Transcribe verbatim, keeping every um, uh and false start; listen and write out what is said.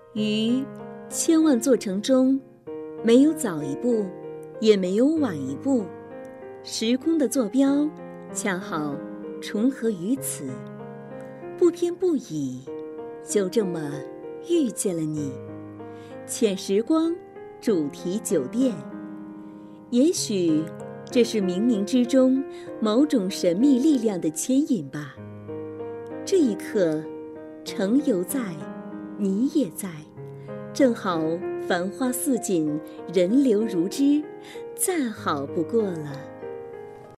于千万座城中，没有早一步，也没有晚一步，时空的坐标恰好重合于此，不偏不倚，就这么遇见了你。浅时光主题酒店，也许这是冥冥之中某种神秘力量的牵引吧。这一刻，城犹在，你也在，正好繁花似锦，人流如织，再好不过了。